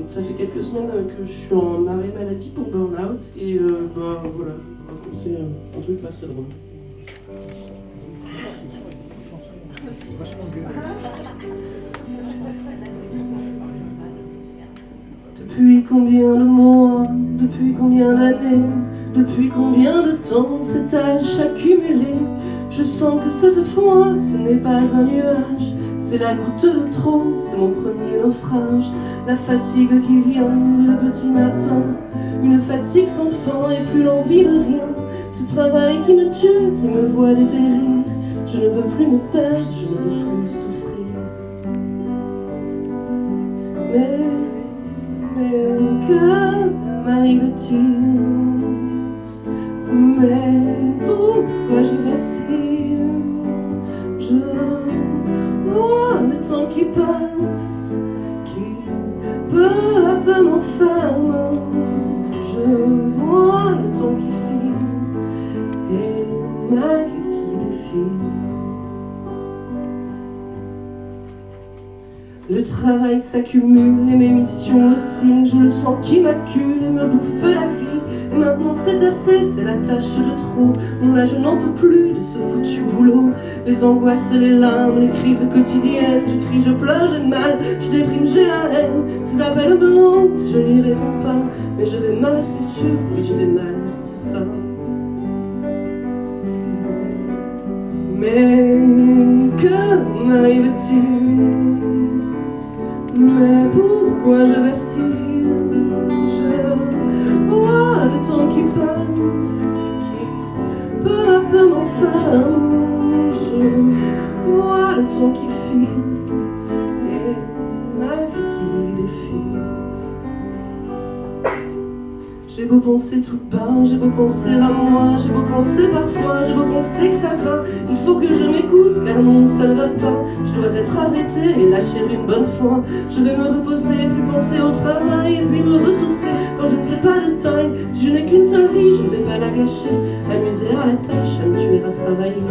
ça fait quelques semaines que je suis en arrêt maladie pour burn-out et voilà, je vais vous raconter un truc pas très drôle. Depuis combien de mois, depuis combien d'années, depuis combien de temps cet âge accumulé, je sens que cette fois ce n'est pas un nuage, c'est la goutte de trop, c'est mon premier naufrage. La fatigue qui vient de le petit matin, une fatigue sans fin et plus l'envie de rien. Ce travail qui me tue, qui me voit dépérir. Je ne veux plus me perdre, je ne veux plus souffrir. Mais que m'arrive-t-il? Mais pourquoi je vacille? Je vois le temps qui passe, qui peu à peu m'enferme. Je vois le temps qui file et ma vie qui défile. Le travail s'accumule et mes missions aussi. Je le sens qui m'accule et me bouffe la vie. Et maintenant c'est assez, c'est la tâche de trop. Non là je n'en peux plus de ce foutu boulot. Les angoisses et les larmes, les crises quotidiennes. Je crie, je pleure, j'ai mal, je déprime, j'ai la haine. Ces appels me hantent, je n'y réponds pas. Mais je vais mal, c'est sûr, oui je vais mal, c'est ça. Mais que m'arrive-t-il? Mais pourquoi je vacille? Je vois le temps qui passe, qui peu à peu m'enferme. Je vois le temps qui file et ma vie qui défile. J'ai beau penser tout bas, j'ai beau penser à moi, j'ai beau penser parfois, j'ai beau penser que ça va. Il faut que je m'écoute car non ça ne va pas. Je dois être arrêtée et lâcher une bonne fois. Je vais me reposer, plus penser au travail et puis me ressourcer quand je ne serai pas de taille. Si je n'ai qu'une seule vie, je ne vais pas la gâcher. Amuser à la tâche, à me tuer à travailler.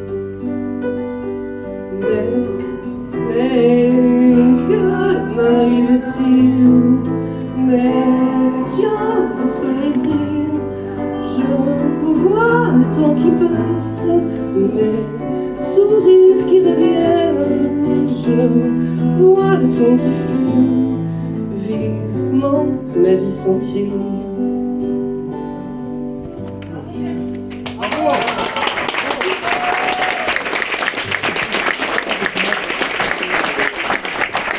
Mais que m'arrive-t-il? Mais tiens, le soleil brille, je vois le temps qui passe, mes sourires qui reviennent, je vois le temps qui file, vivement ma vie sentir.